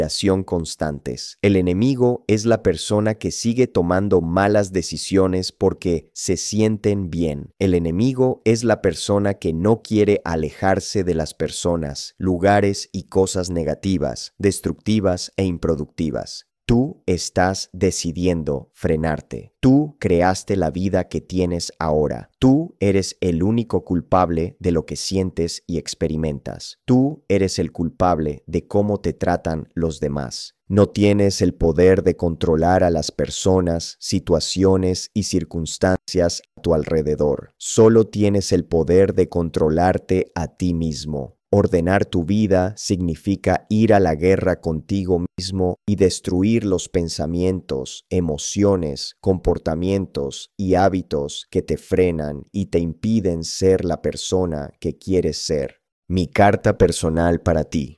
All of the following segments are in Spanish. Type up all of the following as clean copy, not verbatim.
constantes. El enemigo es la persona que sigue tomando malas decisiones porque se sienten bien. El enemigo es la persona que no quiere alejarse de las personas, lugares y cosas negativas, destructivas e improductivas. Tú estás decidiendo frenarte. Tú creaste la vida que tienes ahora. Tú eres el único culpable de lo que sientes y experimentas. Tú eres el culpable de cómo te tratan los demás. No tienes el poder de controlar a las personas, situaciones y circunstancias a tu alrededor. Solo tienes el poder de controlarte a ti mismo. Ordenar tu vida significa ir a la guerra contigo mismo y destruir los pensamientos, emociones, comportamientos y hábitos que te frenan y te impiden ser la persona que quieres ser. Mi carta personal para ti.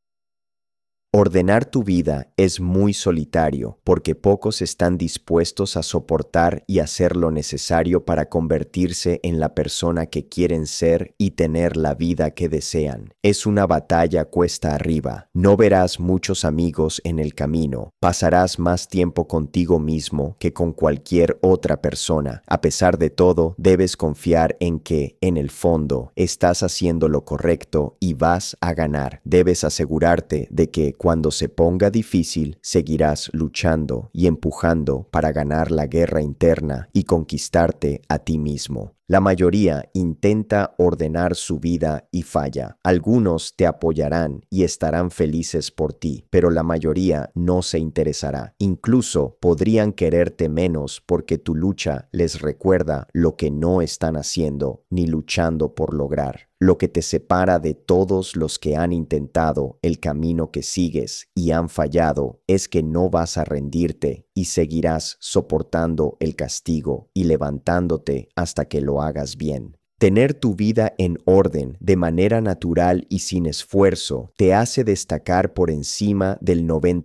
Ordenar tu vida es muy solitario porque pocos están dispuestos a soportar y hacer lo necesario para convertirse en la persona que quieren ser y tener la vida que desean. Es una batalla cuesta arriba. No verás muchos amigos en el camino. Pasarás más tiempo contigo mismo que con cualquier otra persona. A pesar de todo, debes confiar en que, en el fondo, estás haciendo lo correcto y vas a ganar. Debes asegurarte de que cuando se ponga difícil, seguirás luchando y empujando para ganar la guerra interna y conquistarte a ti mismo. La mayoría intenta ordenar su vida y falla. Algunos te apoyarán y estarán felices por ti, pero la mayoría no se interesará. Incluso podrían quererte menos porque tu lucha les recuerda lo que no están haciendo ni luchando por lograr. Lo que te separa de todos los que han intentado el camino que sigues y han fallado es que no vas a rendirte y seguirás soportando el castigo y levantándote hasta que lo hagas bien. Tener tu vida en orden de manera natural y sin esfuerzo te hace destacar por encima del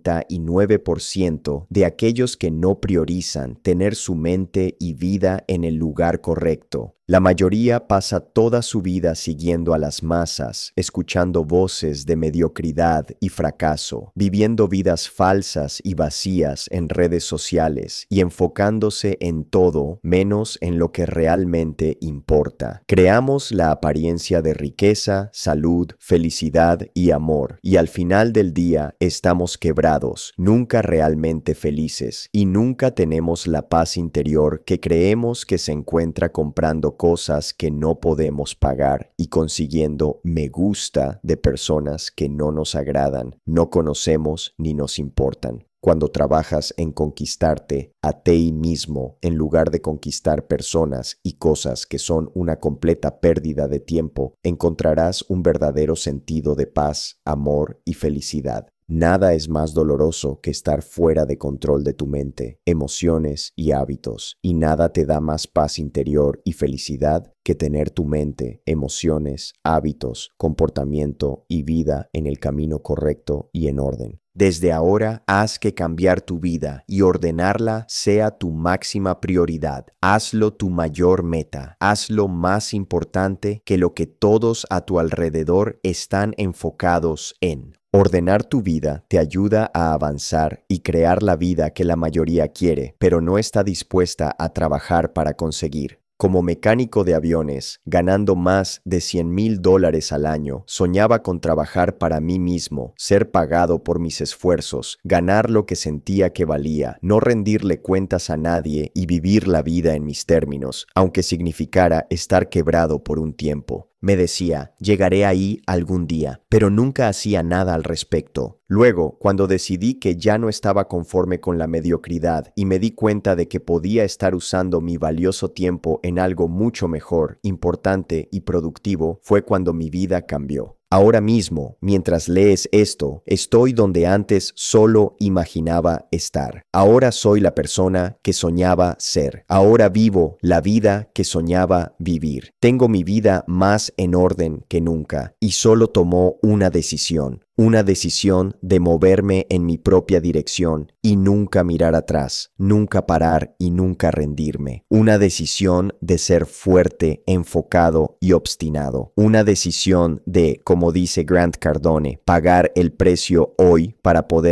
99% de aquellos que no priorizan tener su mente y vida en el lugar correcto. La mayoría pasa toda su vida siguiendo a las masas, escuchando voces de mediocridad y fracaso, viviendo vidas falsas y vacías en redes sociales y enfocándose en todo menos en lo que realmente importa. Creamos la apariencia de riqueza, salud, felicidad y amor, y al final del día estamos quebrados, nunca realmente felices, y nunca tenemos la paz interior que creemos que se encuentra comprando cosas que no podemos pagar y consiguiendo me gusta de personas que no nos agradan, no conocemos ni nos importan. Cuando trabajas en conquistarte a ti mismo en lugar de conquistar personas y cosas que son una completa pérdida de tiempo, encontrarás un verdadero sentido de paz, amor y felicidad. Nada es más doloroso que estar fuera de control de tu mente, emociones y hábitos, y nada te da más paz interior y felicidad que tener tu mente, emociones, hábitos, comportamiento y vida en el camino correcto y en orden. Desde ahora, haz que cambiar tu vida y ordenarla sea tu máxima prioridad. Hazlo tu mayor meta. Hazlo más importante que lo que todos a tu alrededor están enfocados en. Ordenar tu vida te ayuda a avanzar y crear la vida que la mayoría quiere, pero no está dispuesta a trabajar para conseguir. Como mecánico de aviones, ganando más de $100,000 al año, soñaba con trabajar para mí mismo, ser pagado por mis esfuerzos, ganar lo que sentía que valía, no rendirle cuentas a nadie y vivir la vida en mis términos, aunque significara estar quebrado por un tiempo. Me decía, llegaré ahí algún día, pero nunca hacía nada al respecto. Luego, cuando decidí que ya no estaba conforme con la mediocridad y me di cuenta de que podía estar usando mi valioso tiempo en algo mucho mejor, importante y productivo, fue cuando mi vida cambió. Ahora mismo, mientras lees esto, estoy donde antes solo imaginaba estar. Ahora soy la persona que soñaba ser. Ahora vivo la vida que soñaba vivir. Tengo mi vida más en orden que nunca y solo tomó una decisión de moverme en mi propia dirección y nunca mirar atrás, nunca parar y nunca rendirme. Una decisión de ser fuerte, enfocado y obstinado. Una decisión de, como dice Grant Cardone, pagar el precio hoy para poder